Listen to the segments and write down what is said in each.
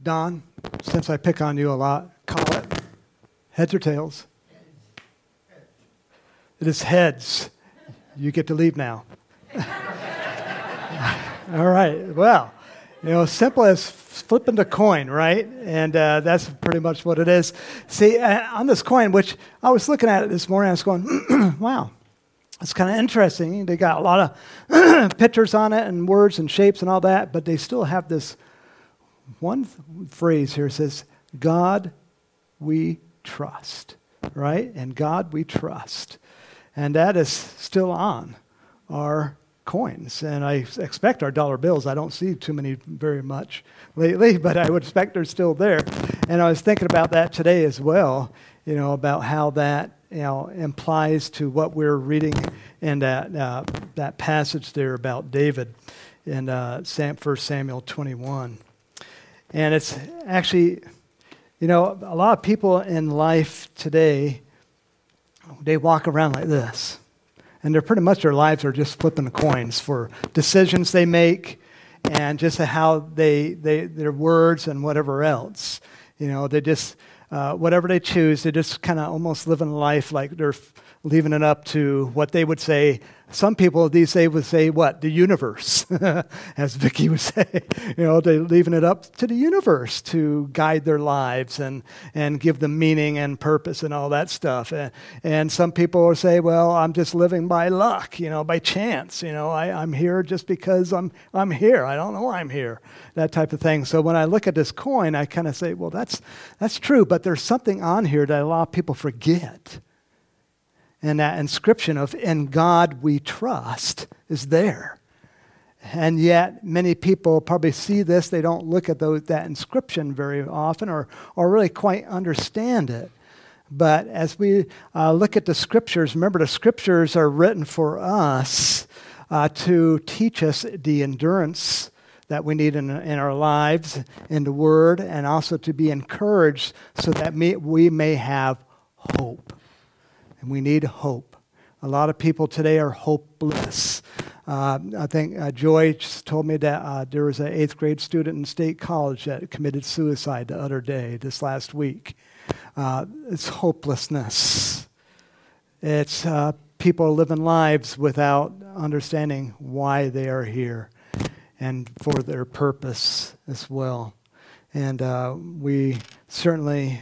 Don, since I pick on you a lot, call it heads or tails? It is heads. You get to leave now. All right. Well, simple as flipping the coin, right? And that's pretty much what it is. See, on this coin, which I was looking at it this morning, I was going, wow, it's kind of interesting. They got a lot of pictures on it and words and shapes and all that, but they still have this one phrase here. It says, God we trust, right? And God we trust. And that is still on our coins. And I expect our dollar bills, I don't see too many very much lately, but I would expect they're still there. And I was thinking about that today as well, about how that, implies to what we're reading in that passage there about David in 1 Samuel 21. And it's actually, a lot of people in life today, they walk around like this. And they're pretty much their lives are just flipping the coins for decisions they make and just how their words and whatever else. They just, whatever they choose, they just kind of almost living life like they're leaving it up to what they would say. Some people these days would say, what? The universe, as Vicki would say. They're leaving it up to the universe to guide their lives and give them meaning and purpose and all that stuff. And some people will say, well, I'm just living by luck, by chance. I'm here just because I'm here. I don't know why I'm here, that type of thing. So when I look at this coin, I kind of say, well, that's true, but there's something on here that a lot of people forget. And that inscription of "In God we trust" is there. And yet many people probably see this, they don't look at that inscription very often or really quite understand it. But as we look at the scriptures, remember the scriptures are written for us to teach us the endurance that we need in our lives, in the Word, and also to be encouraged so that we may have hope. And we need hope. A lot of people today are hopeless. I think Joy just told me that there was an 8th grade student in State College that committed suicide this last week. It's hopelessness. It's people living lives without understanding why they are here and for their purpose as well. And we certainly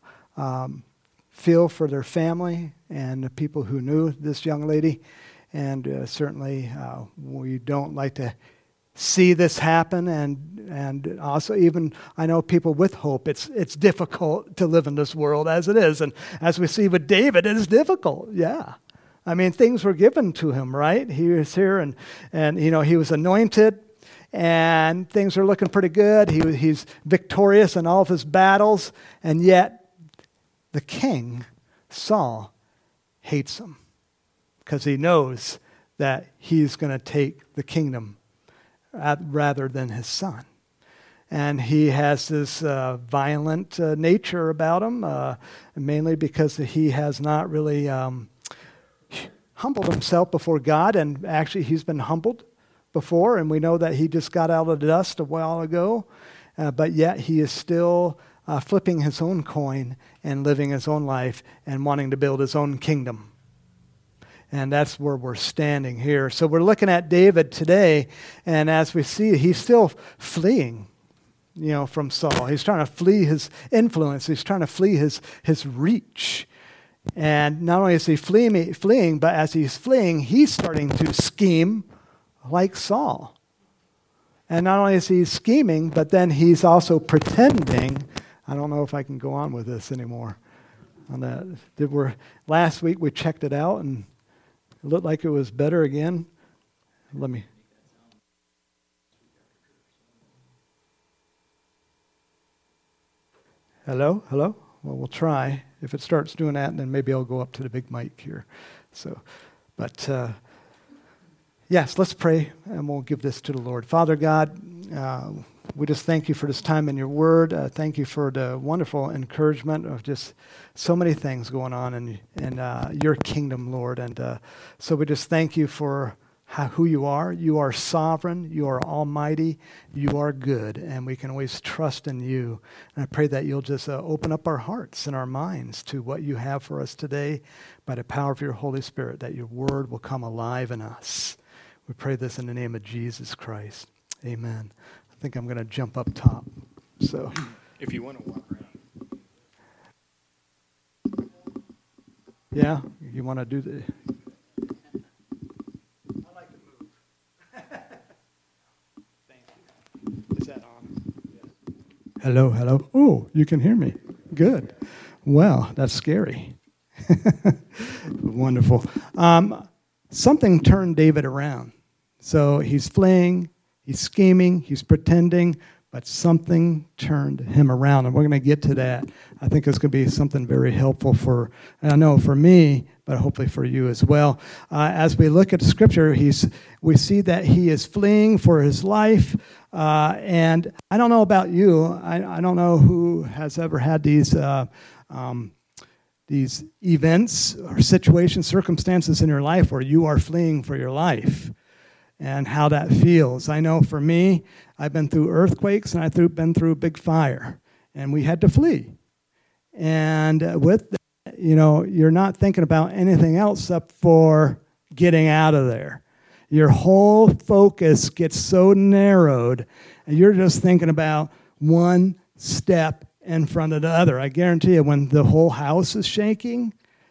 feel for their family and the people who knew this young lady. And certainly we don't like to see this happen. And also even, I know people with hope, it's difficult to live in this world as it is. And as we see with David, it is difficult, yeah. I mean, things were given to him, right? He was here and he was anointed. And things are looking pretty good. He's victorious in all of his battles. And yet, the king, Saul, hates him because he knows that he's going to take the kingdom rather than his son. And he has this violent nature about him, mainly because he has not really humbled himself before God. And actually, he's been humbled before, and we know that he just got out of the dust a while ago. But yet, he is still flipping his own coin and living his own life and wanting to build his own kingdom. And that's where we're standing here. So we're looking at David today, and as we see, he's still fleeing, from Saul. He's trying to flee his influence. He's trying to flee his reach. And not only is he fleeing, but as he's fleeing, he's starting to scheme like Saul. And not only is he scheming, but then he's also pretending. I don't know if I can go on with this anymore. On that, last week we checked it out and it looked like it was better again. Hello? Well, we'll try. If it starts doing that, then maybe I'll go up to the big mic here. Yes, let's pray, and we'll give this to the Lord. Father God, we just thank you for this time in your word. Thank you for the wonderful encouragement of just so many things going on in your kingdom, Lord. And so we just thank you for who you are. You are sovereign. You are almighty. You are good. And we can always trust in you. And I pray that you'll just open up our hearts and our minds to what you have for us today by the power of your Holy Spirit, that your word will come alive in us. We pray this in the name of Jesus Christ. Amen. I think I'm going to jump up top. So, if you want to walk around. Yeah, you want to do the... I like to move. Thank you. Is that on? Yes. Hello, hello. Oh, you can hear me. Good. Well, that's scary. Wonderful. Something turned David around. So he's fleeing, he's scheming, he's pretending, but something turned him around, and we're going to get to that. I think it's going to be something very helpful for me, but hopefully for you as well. As we look at Scripture, we see that he is fleeing for his life, and I don't know about you. I don't know who has ever had these events or situations, circumstances in your life where you are fleeing for your life, and how that feels. I know for me, I've been through earthquakes and I've been through a big fire, and we had to flee. And with that, you're not thinking about anything else except for getting out of there. Your whole focus gets so narrowed, and you're just thinking about one step in front of the other. I guarantee you, when the whole house is shaking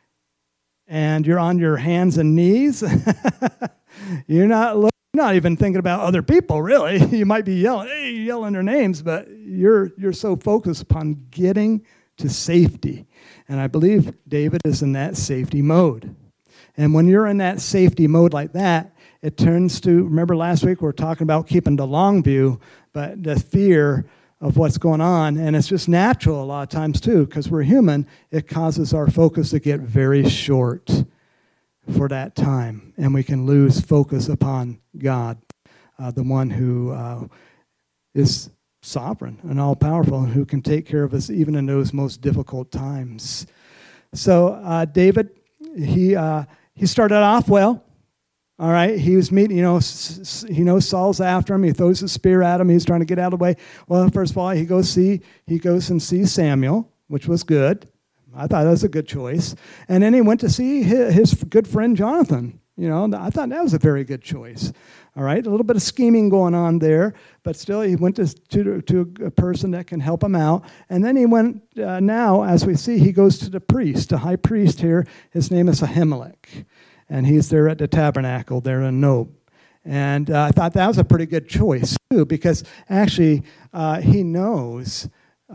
and you're on your hands and knees, you're not even thinking about other people, really. You might be yelling their names, but you're so focused upon getting to safety. And I believe David is in that safety mode. And when you're in that safety mode like that, it turns to, remember last week we were talking about keeping the long view, but the fear of what's going on, and it's just natural a lot of times too, because we're human, it causes our focus to get very short for that time, and we can lose focus upon God, the one who is sovereign and all-powerful, and who can take care of us even in those most difficult times. So David, he started off well. All right, he was meeting, he knows Saul's after him. He throws his spear at him. He's trying to get out of the way. Well, first of all, he goes and sees Samuel, which was good. I thought that was a good choice. And then he went to see his good friend Jonathan. I thought that was a very good choice. All right, a little bit of scheming going on there, but still he went to a person that can help him out. And then he went, now, as we see, he goes to the priest, the high priest here. His name is Ahimelech. And he's there at the tabernacle there in Nob. And I thought that was a pretty good choice, too, because actually he knows,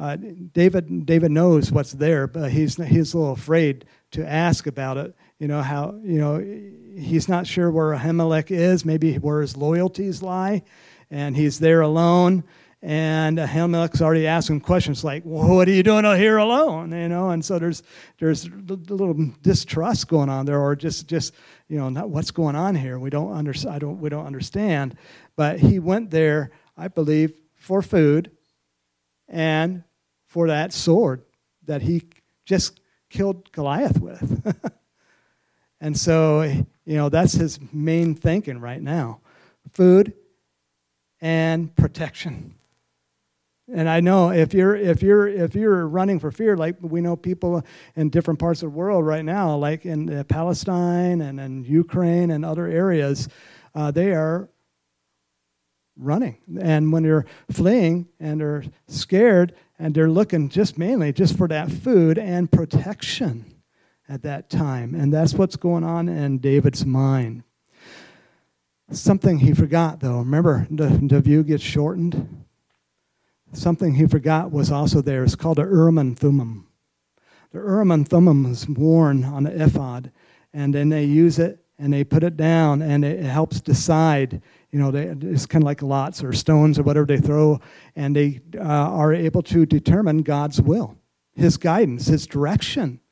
David knows what's there, but he's a little afraid to ask about it. He's not sure where Ahimelech is, maybe where his loyalties lie, and he's there alone. And Ahimelech's already asking questions like, well, what are you doing out here alone? And so there's a little distrust going on there, or just not what's going on here. We don't understand. But he went there, I believe, for food and for that sword that he just killed Goliath with. And so, that's his main thinking right now: food and protection. And I know if you're running for fear, like we know people in different parts of the world right now, like in Palestine and in Ukraine and other areas, they are running. And when they're fleeing and they're scared and they're looking mainly for that food and protection at that time. And that's what's going on in David's mind. Something he forgot, though. Remember, the view gets shortened. Something he forgot was also there. It's called the Urim and Thummim. The Urim and Thummim is worn on the ephod, and then they use it and they put it down, and it helps decide. It's kind of like lots or stones or whatever they throw, and they are able to determine God's will, His guidance, His direction.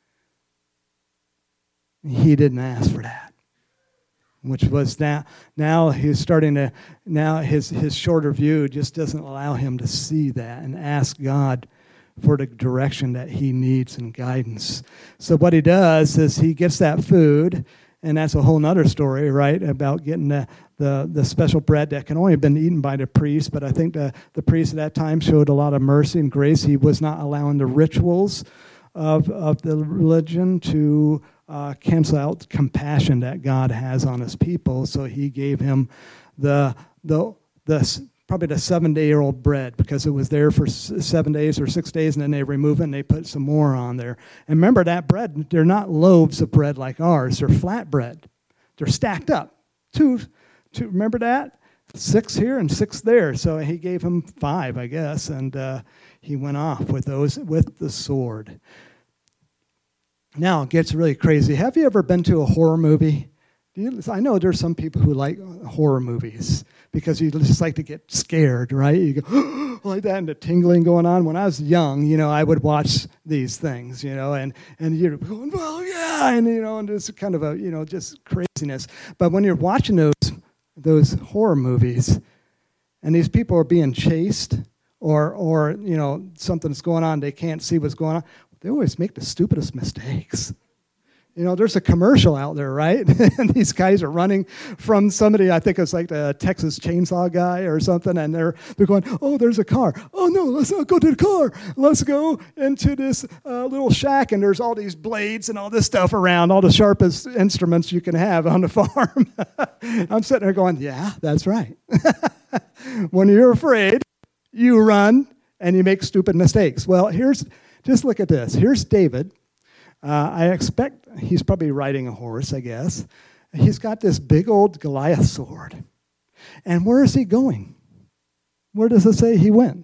He didn't ask for that. Which was now he's starting to, his shorter view just doesn't allow him to see that and ask God for the direction that he needs and guidance. So what he does is he gets that food, And that's a whole other story, right, about getting the special bread that can only have been eaten by the priest. But I think the priest at that time showed a lot of mercy and grace. He was not allowing the rituals of the religion to cancel out the compassion that God has on his people. So he gave him the probably the 7-day-old bread, because it was there for 7 days or 6 days, and then they remove it and they put some more on there. And remember, that bread, they're not loaves of bread like ours. They're flat bread. They're stacked up. Two, remember that? 6 here and 6 there. So he gave him 5, I guess, and he went off with those with the sword. Now it gets really crazy. Have you ever been to a horror movie? I know there's some people who like horror movies because you just like to get scared, right? You go like that, and the tingling going on. When I was young, I would watch these things, and you're going, well, yeah, and just kind of a, just craziness. But when you're watching those horror movies, and these people are being chased, or something's going on, they can't see what's going on, they always make the stupidest mistakes. There's a commercial out there, right? And these guys are running from somebody, I think it's like the Texas Chainsaw guy or something, and they're going, oh, there's a car. Oh, no, let's not go to the car. Let's go into this little shack, and there's all these blades and all this stuff around, all the sharpest instruments you can have on the farm. I'm sitting there going, yeah, that's right. When you're afraid, you run, and you make stupid mistakes. Well, just look at this. Here's David. I expect he's probably riding a horse, I guess. He's got this big old Goliath sword. And where is he going? Where does it say he went?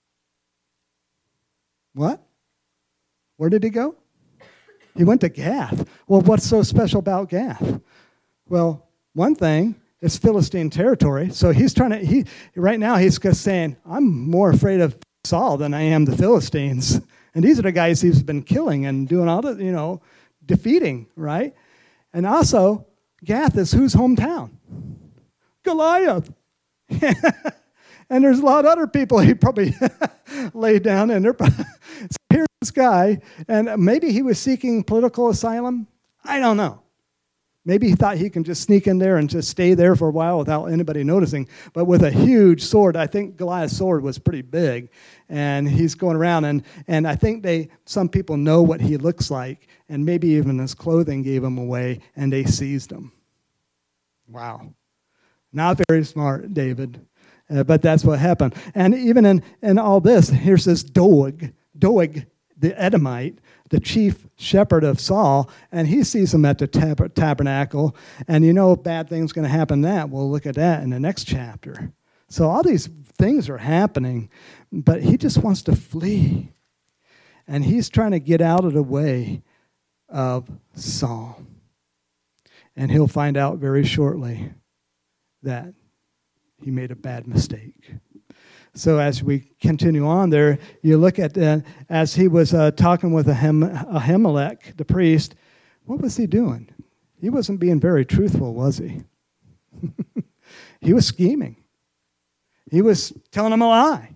What? Where did he go? He went to Gath. Well, what's so special about Gath? Well, one thing, it's Philistine territory. So right now he's just saying, I'm more afraid of Saul than I am the Philistines. And these are the guys he's been killing and doing all the, defeating, right? And also, Gath is whose hometown? Goliath. And there's a lot of other people he probably laid down. And so here's this guy, and maybe he was seeking political asylum. I don't know. Maybe he thought he can just sneak in there and just stay there for a while without anybody noticing. But with a huge sword, I think Goliath's sword was pretty big. And he's going around, and I think some people know what he looks like, and maybe even his clothing gave him away, and they seized him. Wow. Not very smart, David. But that's what happened. And even in all this, here's this Doeg, the Edomite, the chief shepherd of Saul, and he sees him at the tabernacle, and bad things going to happen that. We'll look at that in the next chapter. So all these things are happening, but he just wants to flee. And he's trying to get out of the way of Saul. And he'll find out very shortly that he made a bad mistake. So as we continue on there, you look at, as he was talking with Ahimelech, the priest, what was he doing? He wasn't being very truthful, was he? He was scheming. He was telling him a lie.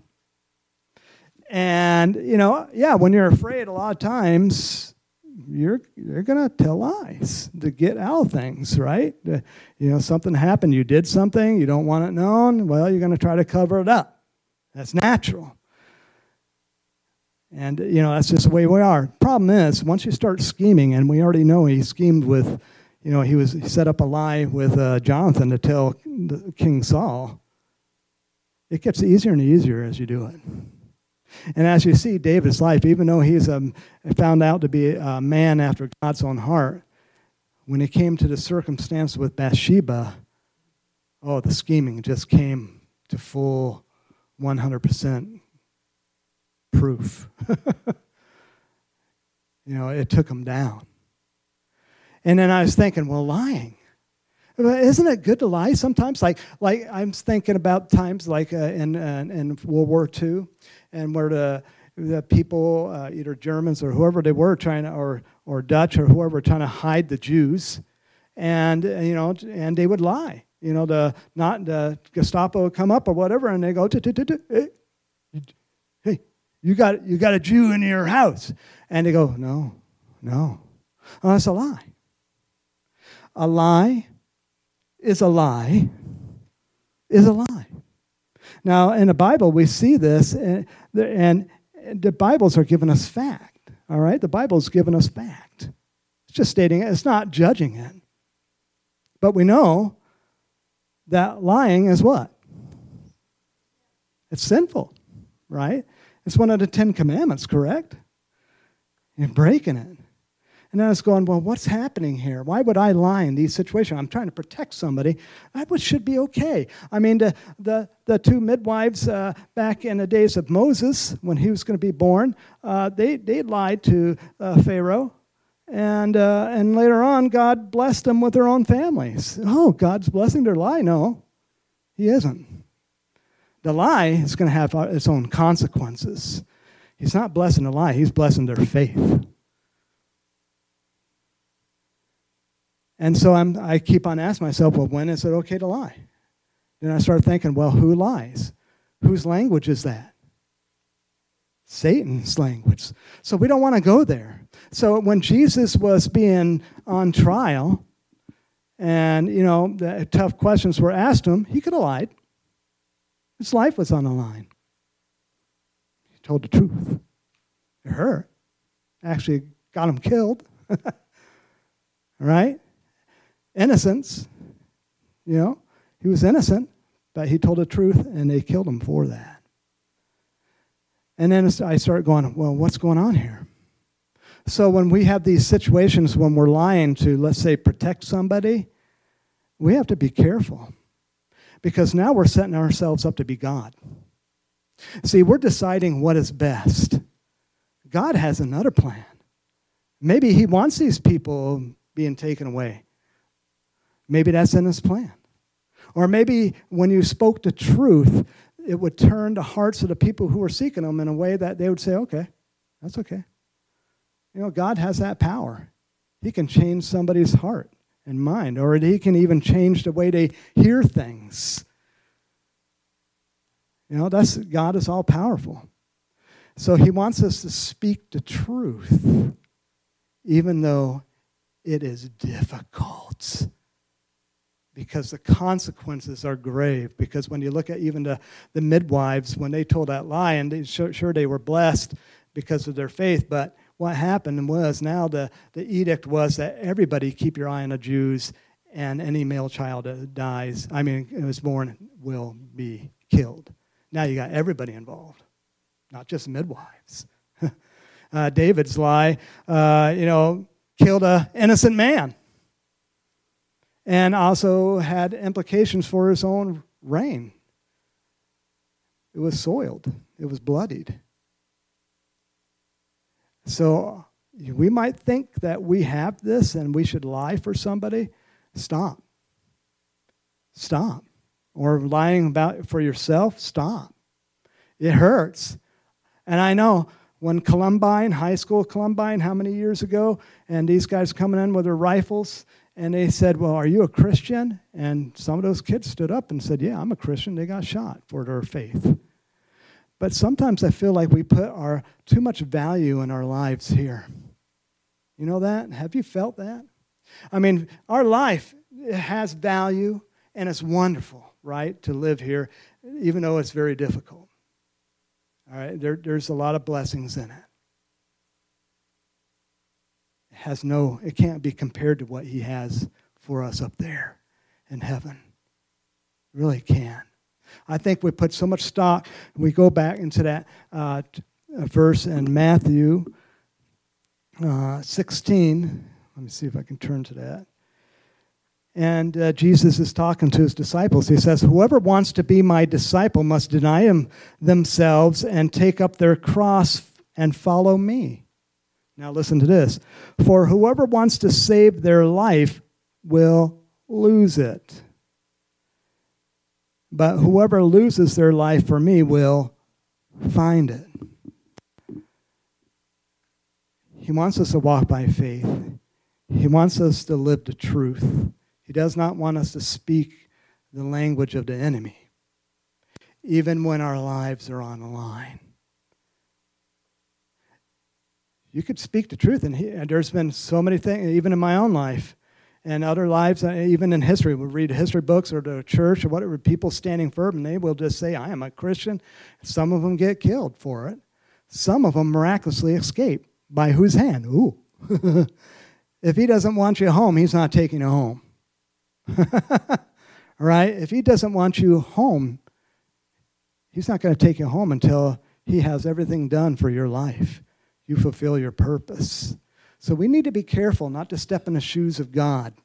And, when you're afraid, a lot of times, you're going to tell lies to get out of things, right? Something happened, you did something, you don't want it known, well, you're going to try to cover it up. That's natural. And, that's just the way we are. Problem is, once you start scheming, and we already know he schemed with, he set up a lie with Jonathan to tell King Saul. It gets easier and easier as you do it. And as you see David's life, even though he's found out to be a man after God's own heart, when it came to the circumstance with Bathsheba, the scheming just came to full 100% proof. It took him down. And then I was thinking, well, lying. Isn't it good to lie sometimes? Like I'm thinking about times like in World War II, and where the people, either Germans or whoever they were trying to, or Dutch or whoever, trying to hide the Jews, and and they would lie. The Gestapo would come up or whatever, and they go, hey, you got a Jew in your house, and they go, no, oh, that's a lie. A lie is a lie is a lie. Now, in the Bible, we see this, and the Bibles are giving us fact, all right? The Bible's giving us fact. It's just stating it. It's not judging it. But we know that lying is what? It's sinful, right? It's one of the 10 Commandments, correct? You're breaking it. And then I was going, well, what's happening here? Why would I lie in these situations? I'm trying to protect somebody. That should be okay. I mean, the two midwives back in the days of Moses, when he was going to be born, they lied to Pharaoh. And later on, God blessed them with their own families. Oh, God's blessing their lie? No, he isn't. The lie is going to have its own consequences. He's not blessing the lie. He's blessing their faith. And so I keep on asking myself, well, when is it okay to lie? Then I start thinking, well, who lies? Whose language is that? Satan's language. So we don't want to go there. So when Jesus was being on trial and, the tough questions were asked him, he could have lied. His life was on the line. He told the truth. It hurt. Actually got him killed. Right? Innocence. He was innocent, but he told the truth, and they killed him for that. And then I started going, well, what's going on here? So when we have these situations when we're lying to, let's say, protect somebody, we have to be careful. Because now we're setting ourselves up to be God. See, we're deciding what is best. God has another plan. Maybe he wants these people being taken away. Maybe that's in his plan. Or maybe when you spoke the truth, it would turn the hearts of the people who were seeking him in a way that they would say, okay, that's okay. God has that power. He can change somebody's heart and mind, or he can even change the way they hear things. God is all powerful. So he wants us to speak the truth, even though it is difficult. Because the consequences are grave. Because when you look at even the midwives, when they told that lie, and sure they were blessed because of their faith, but what happened was now the edict was that everybody keep your eye on the Jews, and any male child that dies, it was born, will be killed. Now you got everybody involved, not just midwives. David's lie, killed an innocent man. And also had implications for his own reign. It was soiled. It was bloodied. So we might think that we have this and we should lie for somebody. Stop. Stop. Or lying about for yourself. Stop. It hurts. And I know when Columbine, high school Columbine, how many years ago, and these guys coming in with their rifles, and they said, well, are you a Christian? And some of those kids stood up and said, yeah, I'm a Christian. They got shot for their faith. But sometimes I feel like we put too much value in our lives here. You know that? Have you felt that? Our life has value, and it's wonderful, right, to live here, even though it's very difficult. All right, there's a lot of blessings in it. It can't be compared to what he has for us up there in heaven. It really can. I think we put so much stock, we go back into that verse in Matthew 16. Let me see if I can turn to that. And Jesus is talking to his disciples. He says, whoever wants to be my disciple must deny themselves and take up their cross and follow me. Now listen to this. For whoever wants to save their life will lose it. But whoever loses their life for me will find it. He wants us to walk by faith. He wants us to live the truth. He does not want us to speak the language of the enemy, even when our lives are on the line. You could speak the truth, and there's been so many things, even in my own life, and other lives, even in history. We read history books or the church or whatever, people standing firm, and they will just say, I am a Christian. Some of them get killed for it. Some of them miraculously escape. By whose hand? Ooh. If he doesn't want you home, he's not taking you home. Right? If he doesn't want you home, he's not going to take you home until he has everything done for your life. You fulfill your purpose. So we need to be careful not to step in the shoes of God.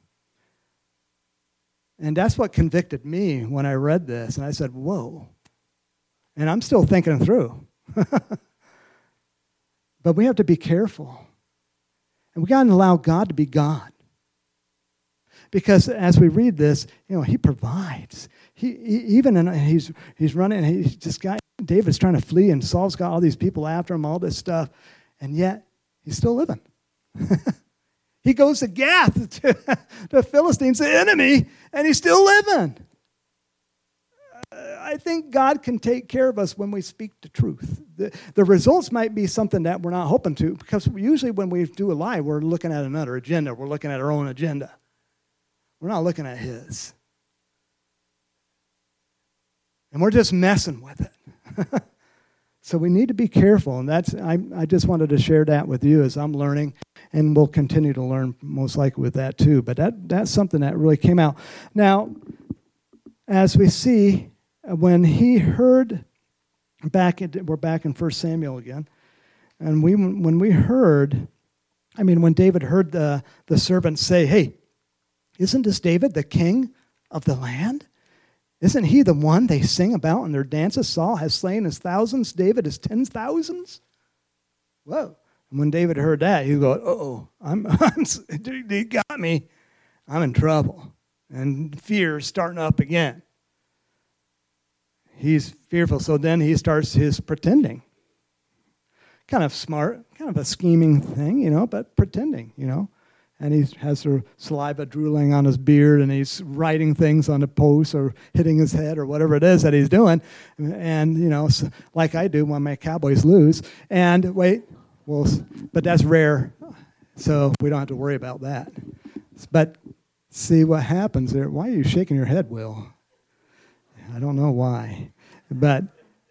And that's what convicted me when I read this. And I said, whoa. And I'm still thinking it through. But we have to be careful. And we got to allow God to be God. Because as we read this, he provides. He's running, and David's trying to flee, and Saul's got all these people after him, all this stuff, and yet he's still living. He goes to Gath, to the Philistines, the enemy, and he's still living. I think God can take care of us when we speak the truth. The results might be something that we're not hoping to, because usually when we do a lie, we're looking at another agenda. We're looking at our own agenda. We're not looking at his. And we're just messing with it. So we need to be careful, and I just wanted to share that with you as I'm learning, and we'll continue to learn most likely with that too. But that's something that really came out. Now, as we see, when he heard, we're back in 1 Samuel again, and when David heard the servants say, hey, isn't this David the king of the land? Isn't he the one they sing about in their dances? Saul has slain his thousands, David his 10,000s. Whoa. And when David heard that, he go, he got me. I'm in trouble. And fear is starting up again. He's fearful. So then he starts his pretending. Kind of smart, kind of a scheming thing, but pretending, And he has her saliva drooling on his beard, and he's writing things on the post or hitting his head or whatever it is that he's doing. And, like I do when my Cowboys lose. And but that's rare, so we don't have to worry about that. But see what happens there. Why are you shaking your head, Will? I don't know why. But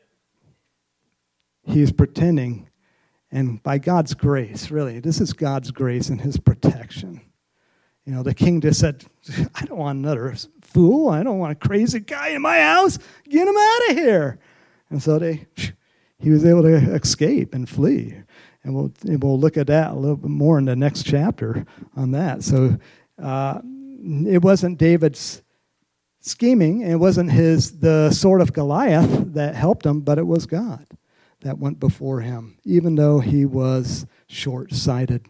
he's pretending. And by God's grace, really, this is God's grace and his protection. The king just said, I don't want another fool. I don't want a crazy guy in my house. Get him out of here. And so he was able to escape and flee. And we'll look at that a little bit more in the next chapter on that. So it wasn't David's scheming. It wasn't the sword of Goliath that helped him, but it was God that went before him, even though he was short-sighted.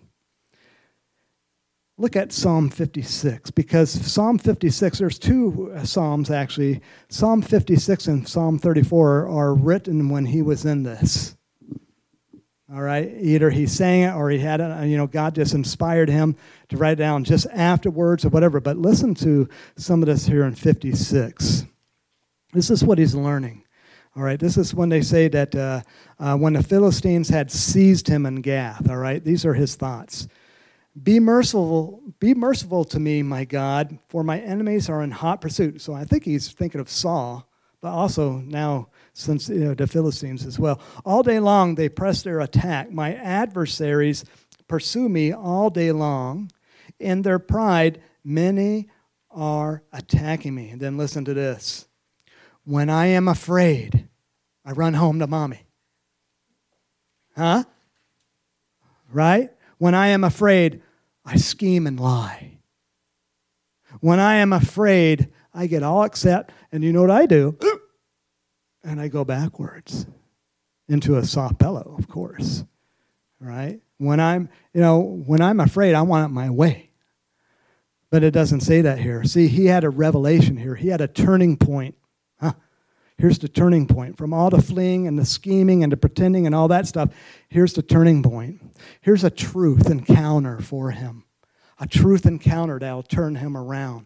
Look at Psalm 56, because Psalm 56, there's two Psalms actually. Psalm 56 and Psalm 34 are written when he was in this. All right, either he sang it or he had it, God just inspired him to write it down just afterwards or whatever. But listen to some of this here in 56. This is what he's learning. All right, this is when they say that when the Philistines had seized him in Gath. All right, these are his thoughts. Be merciful to me, my God, for my enemies are in hot pursuit. So I think he's thinking of Saul, but also now since the Philistines as well. All day long they press their attack. My adversaries pursue me all day long. In their pride, many are attacking me. And then listen to this. When I am afraid, I run home to mommy. Huh? Right? When I am afraid, I scheme and lie. When I am afraid, I get all upset, and you know what I do? And I go backwards into a soft pillow, of course. Right? When I'm afraid, I want it my way. But it doesn't say that here. See, he had a revelation here. He had a turning point. Here's the turning point. From all the fleeing and the scheming and the pretending and all that stuff, here's the turning point. Here's a truth encounter for him. A truth encounter that will turn him around.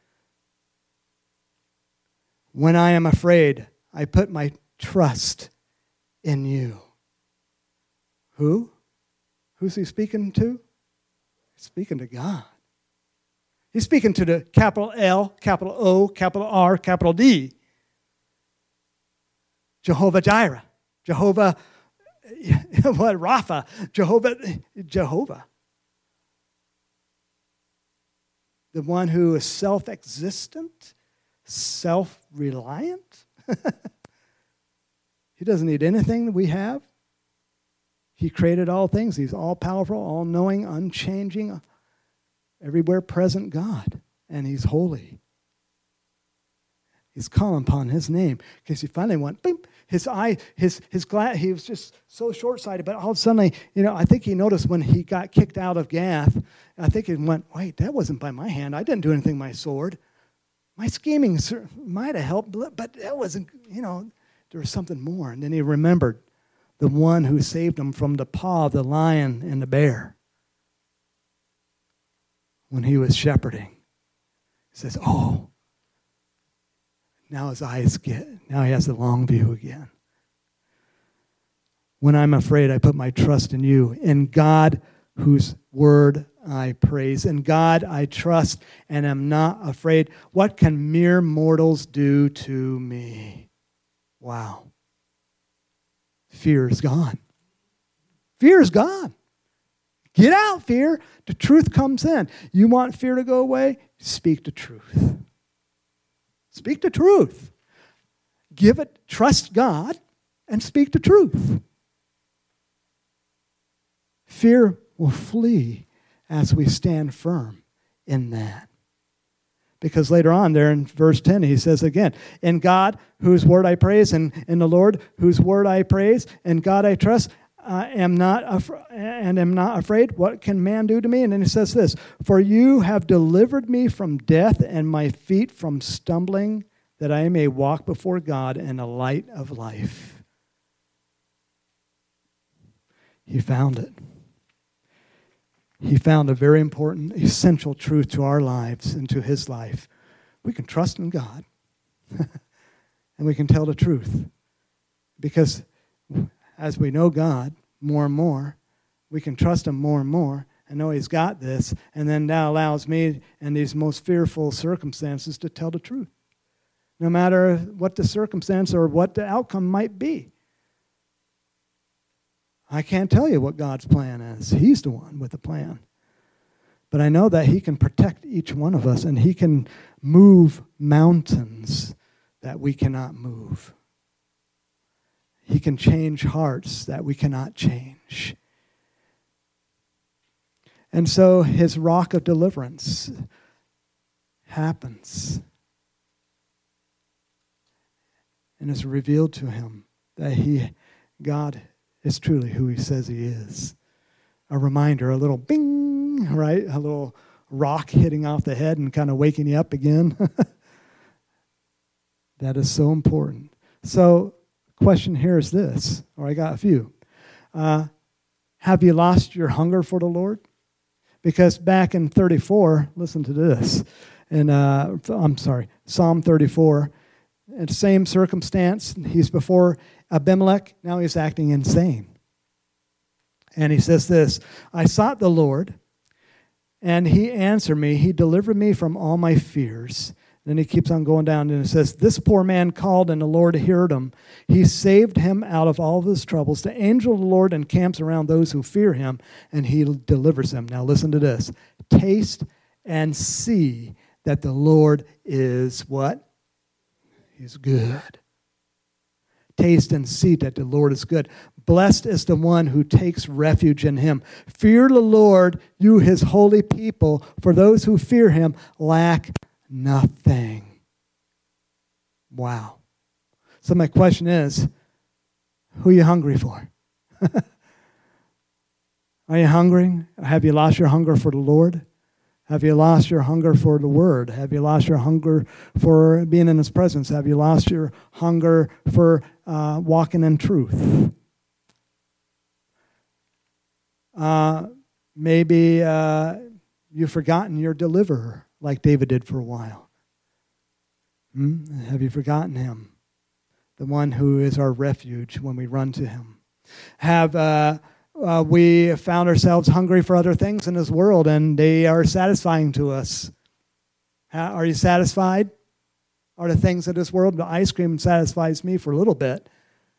When I am afraid, I put my trust in you. Who? Who's he speaking to? He's speaking to God. He's speaking to the capital L, capital O, capital R, capital D. Jehovah Jireh. Jehovah, what, Rapha. Jehovah. The one who is self-existent, self-reliant. He doesn't need anything that we have. He created all things. He's all-powerful, all-knowing, unchanging, everywhere present God. And he's holy. He's calling upon his name because he finally went, boom, his eye, his glass, he was just so short-sighted, but all of a sudden, I think he noticed when he got kicked out of Gath, I think he went, wait, that wasn't by my hand. I didn't do anything with my sword. My scheming might have helped, but that wasn't, there was something more. And then he remembered the one who saved him from the paw of the lion and the bear when he was shepherding. He says, oh, now his eyes now he has the long view again. When I'm afraid, I put my trust in you, in God whose word I praise. In God I trust and am not afraid. What can mere mortals do to me? Wow. Fear is gone. Fear is gone. Get out, fear. The truth comes in. You want fear to go away? Speak the truth. Speak the truth. Trust God and speak the truth. Fear will flee as we stand firm in that. Because later on there in verse 10, he says again, in God, whose word I praise, and in the Lord, whose word I praise, in God I trust, am not afraid. What can man do to me? And then he says this, for you have delivered me from death and my feet from stumbling, that I may walk before God in the light of life. He found it. He found a very important, essential truth to our lives and to his life. We can trust in God. And we can tell the truth. Because as we know God more and more, we can trust him more and more and know he's got this. And then that allows me in these most fearful circumstances to tell the truth. No matter what the circumstance or what the outcome might be. I can't tell you what God's plan is. He's the one with the plan. But I know that he can protect each one of us, and he can move mountains that we cannot move. He can change hearts that we cannot change. And so his rock of deliverance happens. And it's revealed to him that God is truly who he says he is. A reminder, a little bing, right? A little rock hitting off the head and kind of waking you up again. That is so important. So, question here is this, or I got a few. Have you lost your hunger for the Lord? Because back in 34, listen to this. Psalm 34, in the same circumstance, he's before Abimelech, now he's acting insane. And he says this, I sought the Lord, and he answered me. He delivered me from all my fears. Then he keeps on going down, and it says, this poor man called, and the Lord heard him. He saved him out of all of his troubles. The angel of the Lord encamps around those who fear him, and he delivers them. Now listen to this. Taste and see that the Lord is what? He's good. Taste and see that the Lord is good. Blessed is the one who takes refuge in him. Fear the Lord, you his holy people, for those who fear him lack nothing. Wow. So my question is, who are you hungry for? Are you hungry? Have you lost your hunger for the Lord? Have you lost your hunger for the Word? Have you lost your hunger for being in His presence? Have you lost your hunger for walking in truth? Maybe you've forgotten your deliverer, like David did for a while. Have you forgotten Him? The one who is our refuge when we run to Him. Have we found ourselves hungry for other things in this world, and they are satisfying to us. Are you satisfied? Are the things of this world? The ice cream satisfies me for a little bit,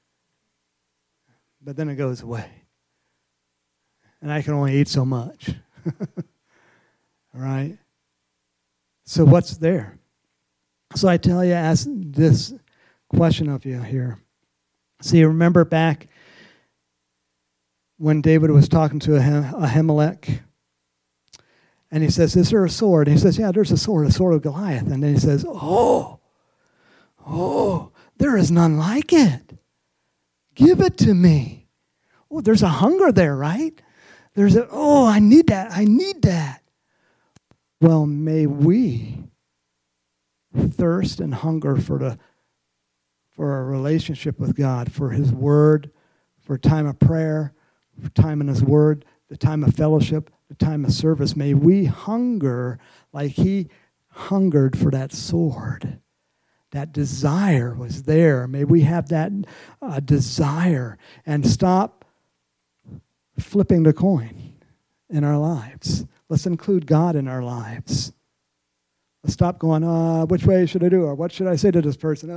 but then it goes away. And I can only eat so much. All right? So what's there? So I tell you, ask this question of you here. See, remember back when David was talking to Ahimelech, and he says, is there a sword? And he says, yeah, there's a sword of Goliath. And then he says, oh, there is none like it. Give it to me. Oh, there's a hunger there, right? I need that. Well, may we thirst and hunger for a relationship with God, for His Word, for a time of prayer, for time in His Word, the time of fellowship, the time of service. May we hunger like He hungered for that sword. That desire was there. May we have that desire and stop flipping the coin in our lives. Let's include God in our lives. Let's stop going, which way should I do? Or what should I say to this person?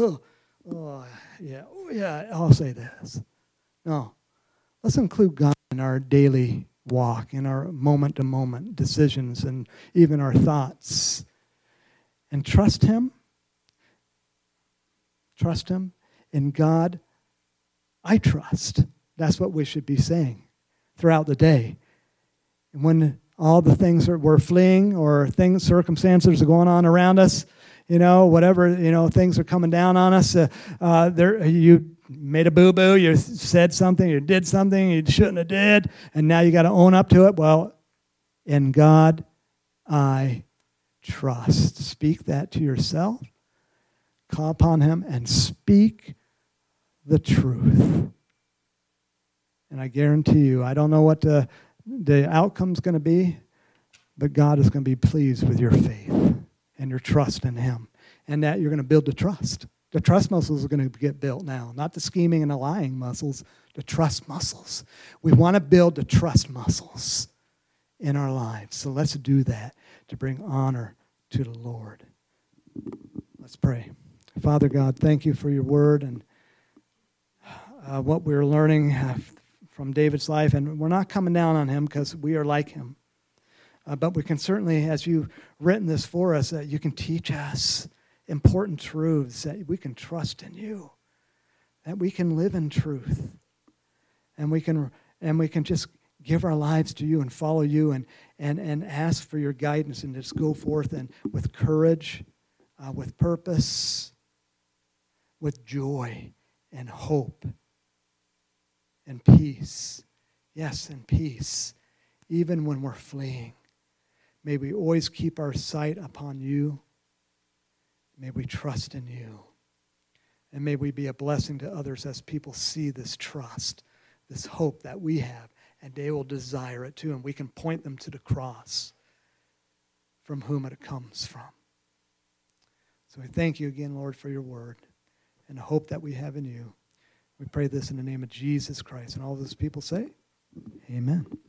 Yeah, I'll say this. No. Let's include God in our daily walk, in our moment-to-moment decisions, and even our thoughts. And trust Him. Trust Him. In God, I trust. That's what we should be saying throughout the day. And when all the things we're fleeing, or circumstances are going on around us, whatever, things are coming down on us. You made a boo-boo, you said something, you did something you shouldn't have did, and now you got to own up to it. Well, in God, I trust. Speak that to yourself. Call upon Him and speak the truth. And I guarantee you, I don't know what the outcome's going to be, but God is going to be pleased with your faith and your trust in Him, and that you're going to build the trust. The trust muscles are going to get built now, not the scheming and the lying muscles, the trust muscles. We want to build the trust muscles in our lives. So let's do that to bring honor to the Lord. Let's pray. Father God, thank you for your word and what we're learning from David's life. And we're not coming down on him because we are like him. But we can certainly, as you've written this for us, you can teach us important truths, that we can trust in you, that we can live in truth, and we can just give our lives to you and follow you and ask for your guidance and just go forth and with courage, with purpose, with joy and hope and peace. Yes, and peace, even when we're fleeing. May we always keep our sight upon you. May we trust in you. And may we be a blessing to others as people see this trust, this hope that we have, and they will desire it too. And we can point them to the cross from whom it comes from. So we thank you again, Lord, for your word and the hope that we have in you. We pray this in the name of Jesus Christ. And all those people say, amen.